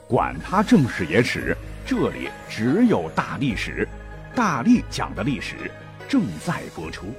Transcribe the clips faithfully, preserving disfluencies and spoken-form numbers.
管他正史野史，这里只有大历史，大力讲的历史正在播出。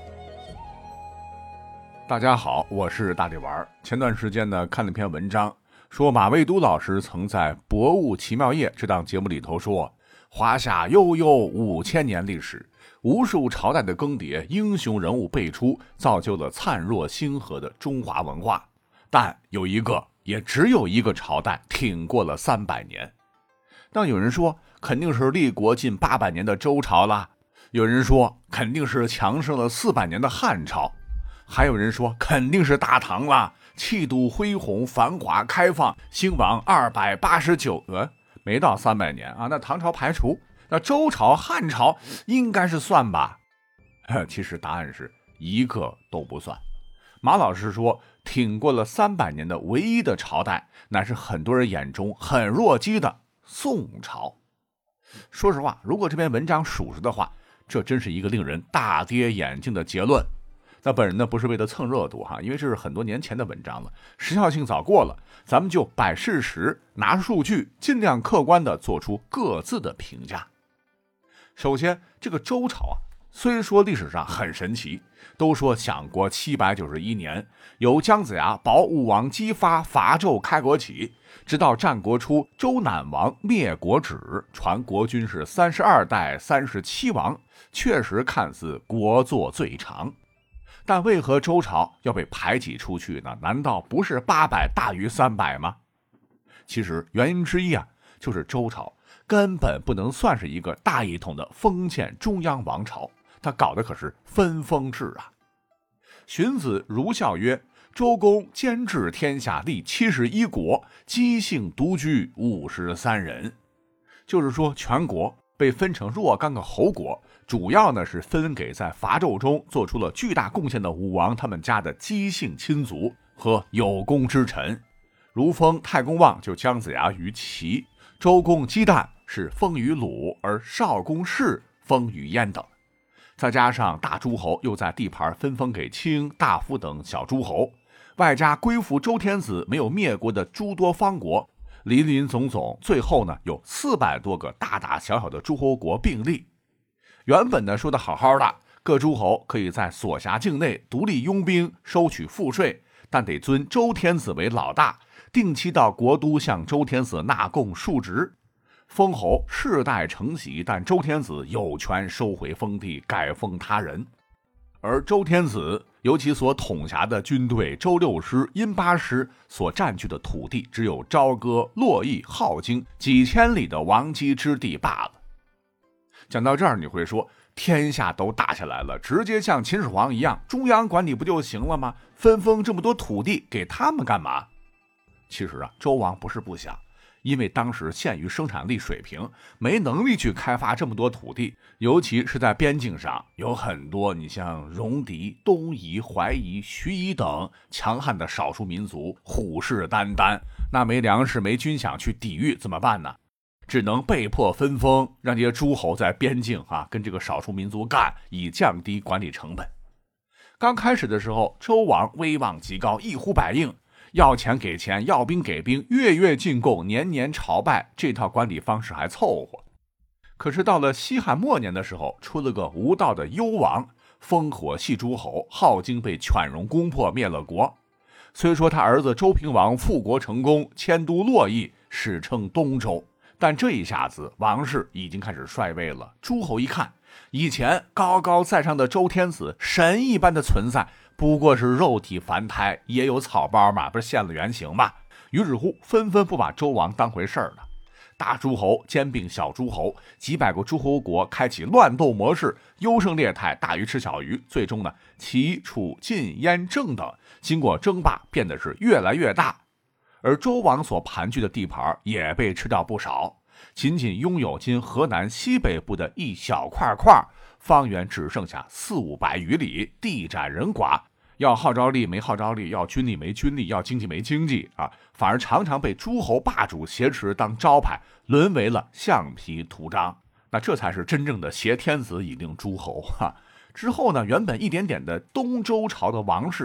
大家好，我是大力丸。前段时间呢，看了篇文章，说马未都老师曾在《博物奇妙夜》这档节目里头说，华夏悠悠五千年历史，无数朝代的更迭，英雄人物辈出，造就了灿若星河的中华文化。但有一个，也只有一个朝代挺过了三百年。那有人说，肯定是立国近八百年的周朝啦；有人说，肯定是强盛了四百年的汉朝；还有人说，肯定是大唐啦，气度恢宏、繁华开放，兴亡二百八十九，呃，没到三百年啊。那唐朝排除，那周朝、汉朝应该是算吧？其实答案是一个都不算。马老师说，挺过了三百年的唯一的朝代，乃是很多人眼中很弱鸡的宋朝。说实话，如果这篇文章属实的话，这真是一个令人大跌眼镜的结论。那本人呢，不是为了蹭热度哈，因为这是很多年前的文章了，时效性早过了，咱们就摆事实，拿数据，尽量客观的做出各自的评价。首先，这个周朝啊，虽说历史上很神奇，都说享国七百九十一年，由姜子牙保武王姬发伐纣开国起，直到战国初周赧王灭国止，传国君是三十二代三十七王，确实看似国祚最长。但为何周朝要被排挤出去呢？难道不是八百大于三百吗？其实原因之一啊，就是周朝根本不能算是一个大一统的封建中央王朝，他搞的可是分封制啊。荀子如孝曰，周公兼治天下，立七十一国，姬姓独居五十三人。就是说全国被分成若干个侯国，主要呢是分给在伐纣中做出了巨大贡献的武王他们家的姬姓亲族和有功之臣，如封太公望就姜子牙于齐，周公姬旦是封于鲁，而少公氏封于燕等。再加上大诸侯又在地盘分封给卿、大夫等小诸侯，外加归附周天子没有灭国的诸多方国，林林总总，最后呢有四百多个大大小小的诸侯国并立。原本呢说的好好的，各诸侯可以在所辖境内独立拥兵，收取赋税，但得尊周天子为老大，定期到国都向周天子纳贡述职。封侯世代承袭，但周天子有权收回封地，改封他人。而周天子由其所统辖的军队周六师、殷八师所占据的土地，只有朝歌、洛邑、镐京几千里的王畿之地罢了。讲到这儿，你会说，天下都打下来了，直接像秦始皇一样，中央管理不就行了吗？分封这么多土地给他们干嘛？其实啊，周王不是不想，因为当时限于生产力水平，没能力去开发这么多土地，尤其是在边境上，有很多你像戎狄、东夷、淮夷、徐夷等强悍的少数民族，虎视眈眈，那没粮食没军饷去抵御怎么办呢？只能被迫分封，让这些诸侯在边境啊跟这个少数民族干，以降低管理成本。刚开始的时候，周王威望极高，一呼百应，要钱给钱，要兵给兵，月月进贡，年年朝拜，这套管理方式还凑合。可是到了西汉末年的时候，出了个无道的幽王，烽火戏诸侯，镐京被犬戎攻破，灭了国。虽说他儿子周平王复国成功，迁都洛邑，史称东周，但这一下子王室已经开始衰微了。诸侯一看，以前高高在上的周天子，神一般的存在，不过是肉体凡胎，也有草包嘛，不是现了原形嘛？于是乎纷纷不把周王当回事儿了。大诸侯兼并小诸侯，几百个诸侯国开启乱斗模式，优胜劣汰，大鱼吃小鱼，最终呢，齐、楚、晋、燕、郑等经过争霸，变得是越来越大。而周王所盘踞的地盘也被吃掉不少，仅仅拥有今河南西北部的一小块块，方圆只剩下四五百余里，地窄人寡，要号召力没号召力，要军力没军力，要经济没经济啊，反而常常被诸侯霸主挟持当招牌，沦为了橡皮图章。那这才是真正的挟天子以令诸侯哈。之后呢，原本一点点的东周朝的王室，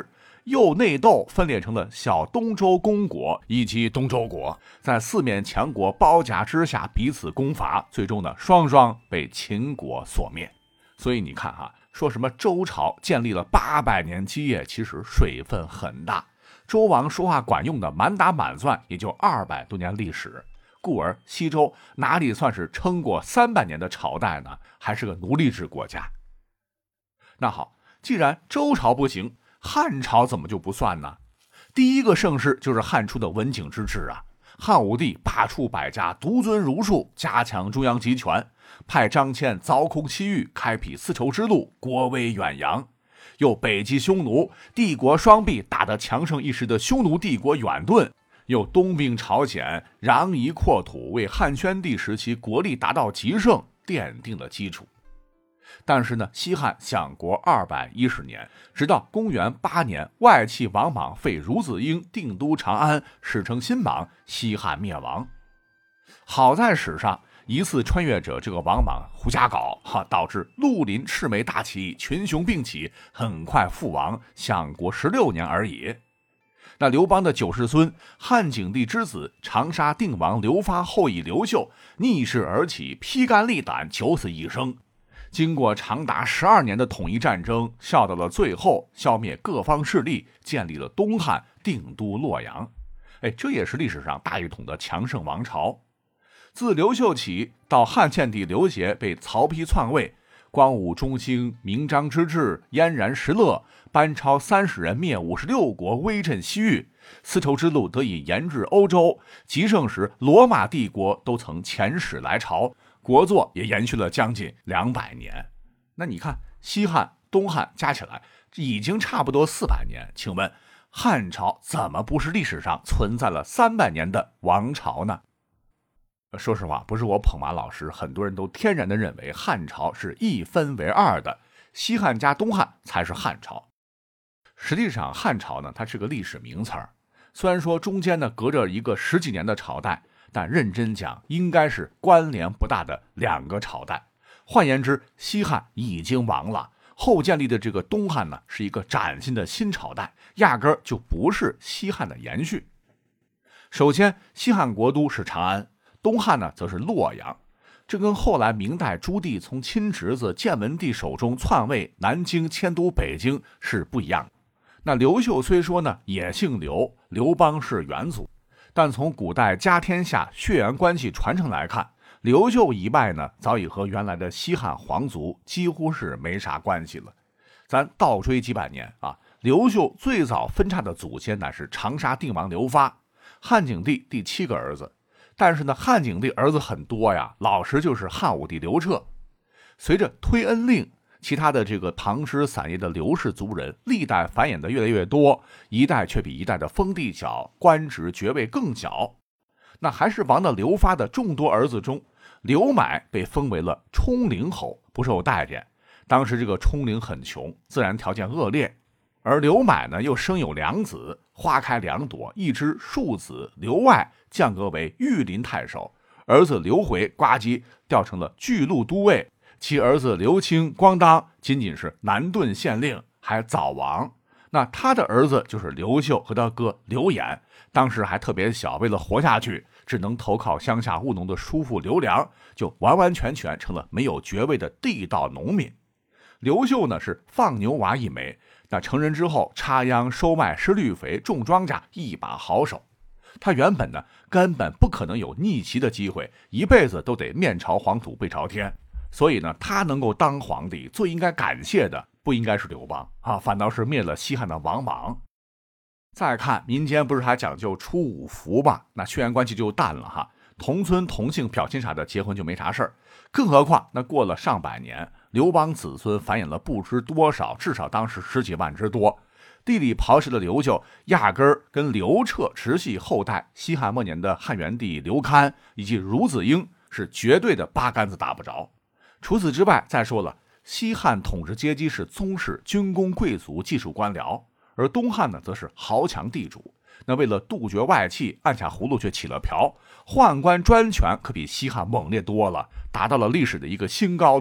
又内斗，分裂成了小东周公国以及东周国，在四面强国包夹之下彼此攻伐，最终呢双双被秦国所灭。所以你看哈、啊，说什么周朝建立了八百年基业，其实水分很大。周王说话管用的，满打满算也就二百多年历史。故而西周哪里算是撑过三百年的朝代呢？还是个奴隶制国家。那好，既然周朝不行，汉朝怎么就不算呢？第一个盛世就是汉初的文景之治啊。汉武帝罢黜百家，独尊儒术，加强中央集权，派张骞凿空西域，开辟丝绸之路，国威远扬。又北击匈奴，帝国双臂打得强盛一时的匈奴帝国远遁，又东并朝鲜，攘夷扩土，为汉宣帝时期国力达到极盛奠定了基础。但是呢，西汉享国二百一十年，直到公元八年，外戚王莽废孺子婴，定都长安，史称新莽，西汉灭亡。好在史上一次穿越者这个王莽胡瞎搞，哈，导致绿林赤眉大起义，群雄并起，很快覆亡，享国十六年而已。那刘邦的九世孙，汉景帝之子，长沙定王刘发后裔刘秀，逆势而起，披肝沥胆，九死一生。经过长达十二年的统一战争，笑到了最后，消灭各方势力，建立了东汉，定都洛阳。哎，这也是历史上大一统的强盛王朝。自刘秀起，到汉献帝刘协被曹丕篡位，光武中兴，明章之治，燕然石勒，班超三十人灭五十六国，威震西域，丝绸之路得以延至欧洲。极盛时，罗马帝国都曾遣使来朝，国祚也延续了将近两百年。那你看，西汉、东汉加起来已经差不多四百年，请问汉朝怎么不是历史上存在了三百年的王朝呢？说实话，不是我捧马老师，很多人都天然的认为汉朝是一分为二的，西汉加东汉才是汉朝。实际上汉朝呢，它是个历史名词儿，虽然说中间呢隔着一个十几年的朝代，但认真讲应该是关联不大的两个朝代。换言之，西汉已经亡了，后建立的这个东汉呢是一个崭新的新朝代，压根儿就不是西汉的延续。首先，西汉国都是长安，东汉呢则是洛阳，这跟后来明代朱棣从亲侄子建文帝手中篡位南京迁都北京是不一样的。那刘秀虽说呢也姓刘，刘邦是元祖，但从古代家天下血缘关系传承来看，刘秀一脉呢早已和原来的西汉皇族几乎是没啥关系了。咱倒追几百年啊，刘秀最早分叉的祖先乃是长沙定王刘发，汉景帝第七个儿子。但是呢，汉景帝儿子很多呀，老实就是汉武帝刘彻。随着推恩令，其他的这个唐诗散叶的刘氏族人，历代繁衍的越来越多，一代却比一代的封地小，官职爵位更小。那还是王的刘发的众多儿子中，刘买被封为了冲陵侯，不受待见。当时这个冲陵很穷，自然条件恶劣，而刘买呢又生有两子，花开两朵，一枝庶子刘外降格为御林太守，儿子刘回呱唧调成了巨鹿都尉，其儿子刘清咣当仅仅是南顿县令，还早亡。那他的儿子就是刘秀和他哥刘演，当时还特别小，为了活下去只能投靠乡下务农的叔父刘良，就完完全全成了没有爵位的地道农民。刘秀呢是放牛娃一枚，那成人之后插秧收麦施绿肥种庄稼，一把好手。他原本呢根本不可能有逆袭的机会，一辈子都得面朝黄土背朝天。所以呢，他能够当皇帝，最应该感谢的不应该是刘邦啊，反倒是灭了西汉的王莽。再看民间不是还讲究出五福吧，那血缘关系就淡了哈，同村同姓表亲啥的结婚就没啥事儿。更何况那过了上百年，刘邦子孙繁衍了不知多少，至少当时十几万之多。地里刨食的刘秀压根儿跟刘彻直系后代西汉末年的汉元帝刘戡以及孺子婴是绝对的八竿子打不着。除此之外，再说了，西汉统治阶级是宗室、军功、贵族、技术官僚，而东汉呢则是豪强地主。那为了杜绝外戚，按下葫芦却起了瓢，宦官专权可比西汉猛烈多了，达到了历史的一个新高度。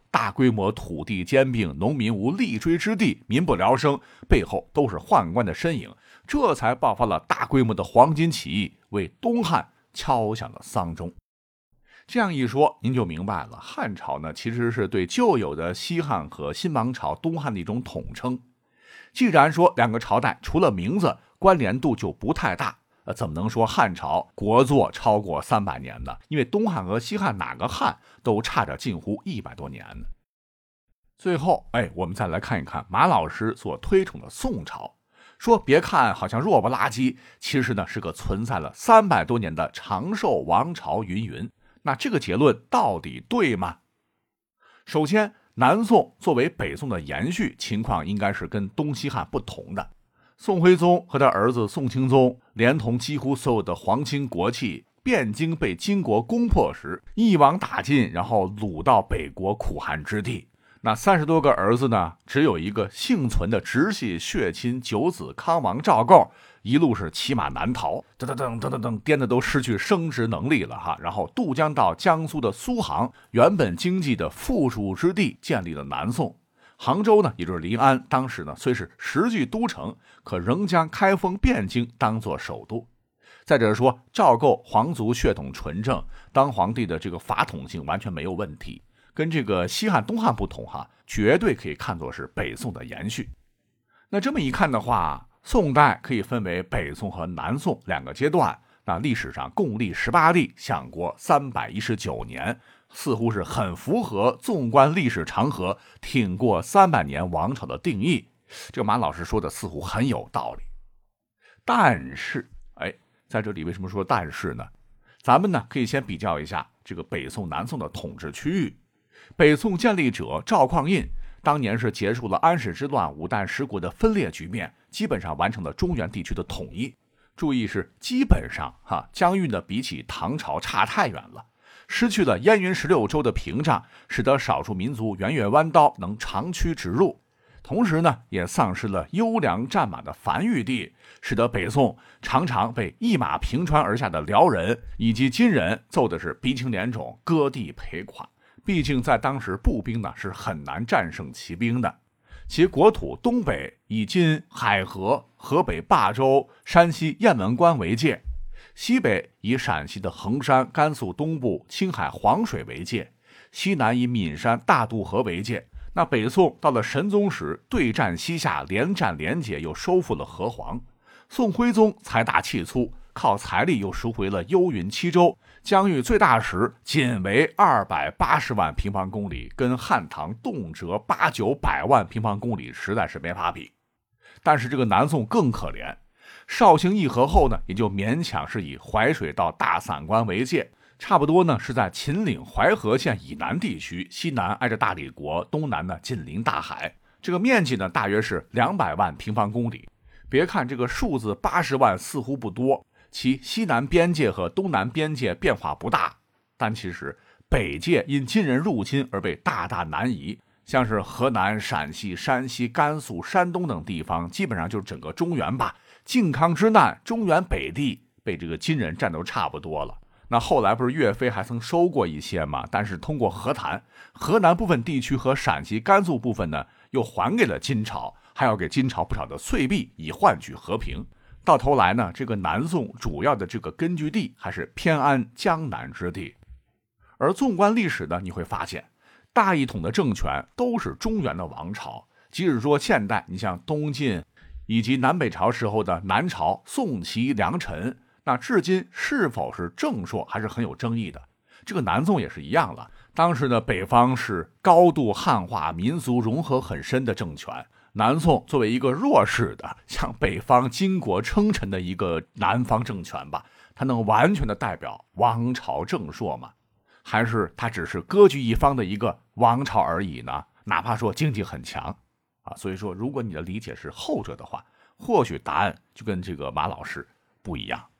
大规模土地兼并，农民无立锥之地，民不聊生，背后都是宦官的身影，这才爆发了大规模的黄巾起义，为东汉敲响了丧钟。这样一说，您就明白了，汉朝呢其实是对旧有的西汉和新王朝东汉的一种统称。既然说两个朝代除了名字关联度就不太大，呃，怎么能说汉朝国祚超过三百年呢？因为东汉和西汉哪个汉都差着近乎一百多年呢。最后，哎，我们再来看一看马老师所推崇的宋朝。说别看好像弱不拉几，其实呢是个存在了三百多年的长寿王朝云云。那这个结论到底对吗？首先，南宋作为北宋的延续，情况应该是跟东西汉不同的。宋徽宗和他儿子宋钦宗，连同几乎所有的皇亲国戚，汴京被金国攻破时，一网打尽，然后掳到北国苦寒之地。那三十多个儿子呢，只有一个幸存的直系血亲九子康王赵构，一路是骑马南逃，噔噔噔噔噔噔，颠的都失去生殖能力了哈。然后渡江到江苏的苏杭，原本经济的富庶之地，建立了南宋。杭州呢，也就是临安，当时呢虽是实际都城，可仍将开封汴京当作首都。再者说，赵构皇族血统纯正，当皇帝的这个法统性完全没有问题。跟这个西汉东汉不同哈，绝对可以看作是北宋的延续。那这么一看的话，宋代可以分为北宋和南宋两个阶段，那历史上共历十八帝，享国三百一十九年，似乎是很符合纵观历史长河，挺过三百年王朝的定义。这个马老师说的似乎很有道理。但是，哎，在这里为什么说但是呢？咱们呢可以先比较一下这个北宋南宋的统治区域。北宋建立者赵匡胤当年是结束了安史之乱五代十国的分裂局面，基本上完成了中原地区的统一。注意是基本上哈，疆域呢比起唐朝差太远了，失去了燕云十六州的屏障，使得少数民族圆月弯刀能长驱直入。同时呢，也丧失了优良战马的繁育地，使得北宋常常被一马平川而下的辽人以及金人揍的是鼻青脸肿，割地赔款。毕竟在当时步兵呢是很难战胜骑兵的。其国土东北以今海河、河北霸州、山西雁门关为界，西北以陕西的衡山、甘肃东部青海黄水为界，西南以岷山、大渡河为界。那北宋到了神宗时，对战西夏，连战连捷，又收复了河湟。宋徽宗财大气粗，靠财力又赎回了幽云七州，疆域最大时仅为二百八十万平方公里，跟汉唐动辄八九百万平方公里实在是没法比。但是这个南宋更可怜，绍兴议和后呢，也就勉强是以淮水到大散关为界，差不多呢是在秦岭淮河县以南地区，西南挨着大理国，东南呢紧邻大海，这个面积呢大约是两百万平方公里。别看这个数字八十万似乎不多，其西南边界和东南边界变化不大，但其实北界因金人入侵而被大大南移，像是河南、陕西、山西、甘肃、山东等地方，基本上就是整个中原吧。靖康之难，中原北地被这个金人占都差不多了。那后来不是岳飞还曾收过一些吗？但是通过和谈，河南部分地区和陕西、甘肃部分呢，又还给了金朝，还要给金朝不少的岁币，以换取和平。到头来呢，这个南宋主要的这个根据地还是偏安江南之地。而纵观历史呢，你会发现大一统的政权都是中原的王朝，即使说现代你像东晋以及南北朝时候的南朝宋齐梁陈，那至今是否是正朔还是很有争议的。这个南宋也是一样了，当时的北方是高度汉化、民族融合很深的政权，南宋作为一个弱势的向北方金国称臣的一个南方政权吧，它能完全的代表王朝正朔吗？还是它只是割据一方的一个王朝而已呢？哪怕说经济很强啊，所以说如果你的理解是后者的话，或许答案就跟这个马老师不一样。